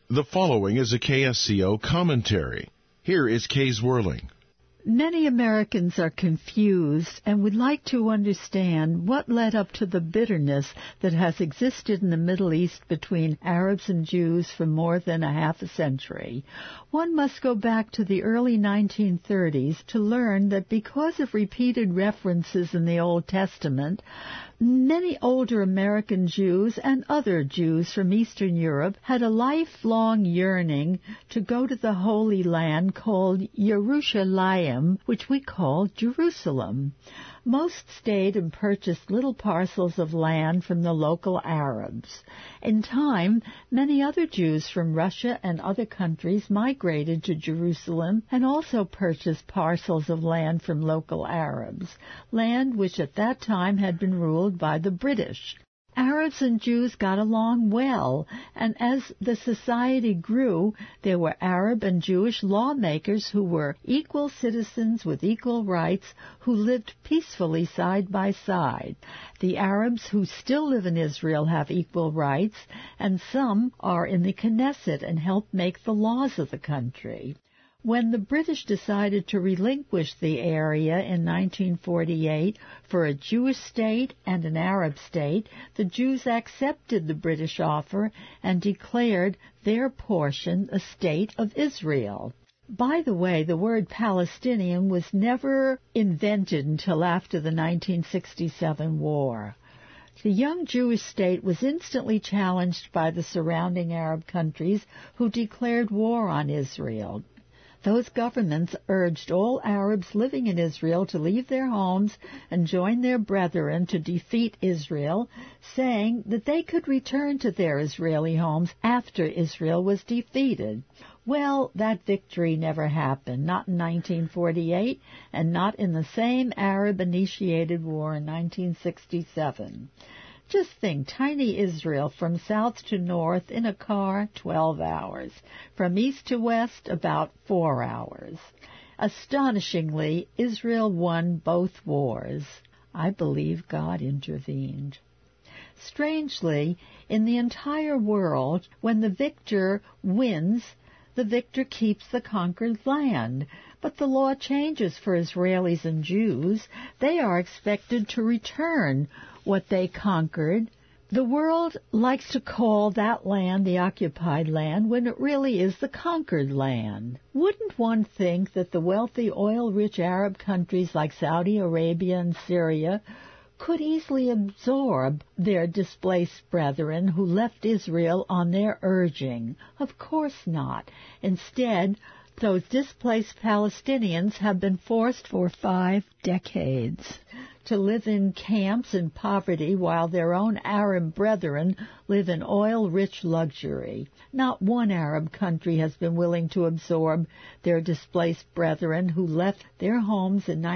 The following is a KSCO commentary. Here is Kay Zwerling. Many Americans are confused and would like to understand what led up to the bitterness that has existed in the Middle East between Arabs and Jews for more than a half a century. One must go back to the early 1930s to learn that because of repeated references in the Old Testament, many older American Jews and other Jews from Eastern Europe had a lifelong yearning to go to the Holy Land called Yerushalayim, which we call Jerusalem. Most stayed and purchased little parcels of land from the local Arabs. In time, many other Jews from Russia and other countries migrated to Jerusalem and also purchased parcels of land from local Arabs, land which at that time had been ruled by the British. Arabs and Jews got along well, and as the society grew, there were Arab and Jewish lawmakers who were equal citizens with equal rights who lived peacefully side by side. The Arabs who still live in Israel have equal rights, and some are in the Knesset and help make the laws of the country. When the British decided to relinquish the area in 1948 for a Jewish state and an Arab state, the Jews accepted the British offer and declared their portion a state of Israel. By the way, the word Palestinian was never invented until after the 1967 war. The young Jewish state was instantly challenged by the surrounding Arab countries who declared war on Israel. Those governments urged all Arabs living in Israel to leave their homes and join their brethren to defeat Israel, saying that they could return to their Israeli homes after Israel was defeated. Well, that victory never happened, not in 1948 and not in the same Arab-initiated war in 1967. Just think, tiny Israel from south to north in a car, 12 hours. From east to west, about 4 hours. Astonishingly, Israel won both wars. I believe God intervened. Strangely, in the entire world, when the victor wins, the victor keeps the conquered land. But the law changes for Israelis and Jews. They are expected to return what they conquered. The world likes to call that land the occupied land when it really is the conquered land. Wouldn't one think that the wealthy oil-rich Arab countries like Saudi Arabia and Syria could easily absorb their displaced brethren who left Israel on their urging? Of course not. Instead, those displaced Palestinians have been forced for 5 decades to live in camps in poverty while their own Arab brethren live in oil-rich luxury. Not one Arab country has been willing to absorb their displaced brethren who left their homes in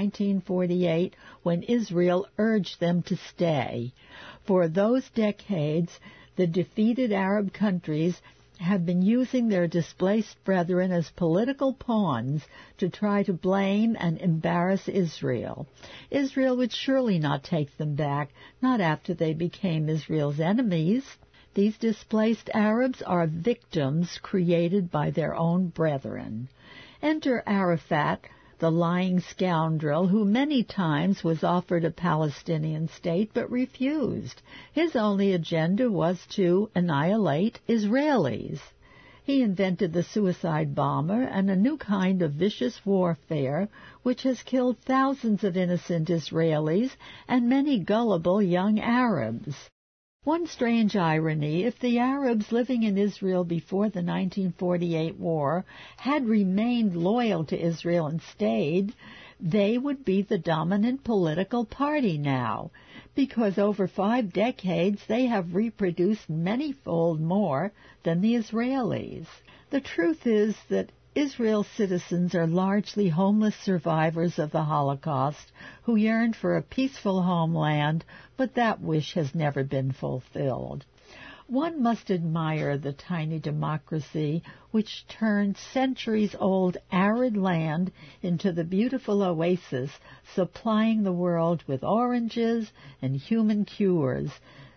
1948 when Israel urged them to stay. For those decades, the defeated Arab countries have been using their displaced brethren as political pawns to try to blame and embarrass Israel. Israel would surely not take them back, not after they became Israel's enemies. These displaced Arabs are victims created by their own brethren. Enter Arafat, the lying scoundrel who many times was offered a Palestinian state but refused. His only agenda was to annihilate Israelis. He invented the suicide bomber and a new kind of vicious warfare which has killed thousands of innocent Israelis and many gullible young Arabs. One strange irony, if the Arabs living in Israel before the 1948 war had remained loyal to Israel and stayed, they would be the dominant political party now, because over 5 decades they have reproduced many-fold more than the Israelis. The truth is that Israel's citizens are largely homeless survivors of the Holocaust who yearned for a peaceful homeland, but that wish has never been fulfilled. One must admire the tiny democracy which turned centuries-old arid land into the beautiful oasis supplying the world with oranges and human cures.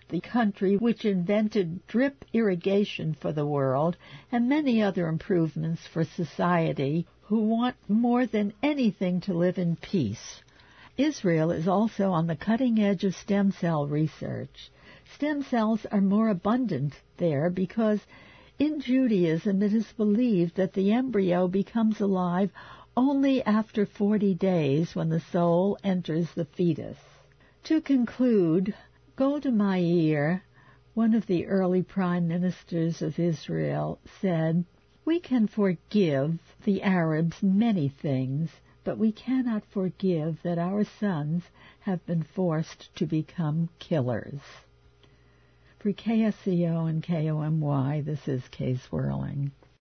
the country which invented drip irrigation for the world and many other improvements for society, who want more than anything to live in peace. Israel is also on the cutting edge of stem cell research. Stem cells are more abundant there because in Judaism it is believed that the embryo becomes alive only after 40 days when the soul enters the fetus. To conclude, Golda Meir, one of the early prime ministers of Israel, said, "We can forgive the Arabs many things, but we cannot forgive that our sons have been forced to become killers." For KSCO and KOMY, this is Kay Swerling.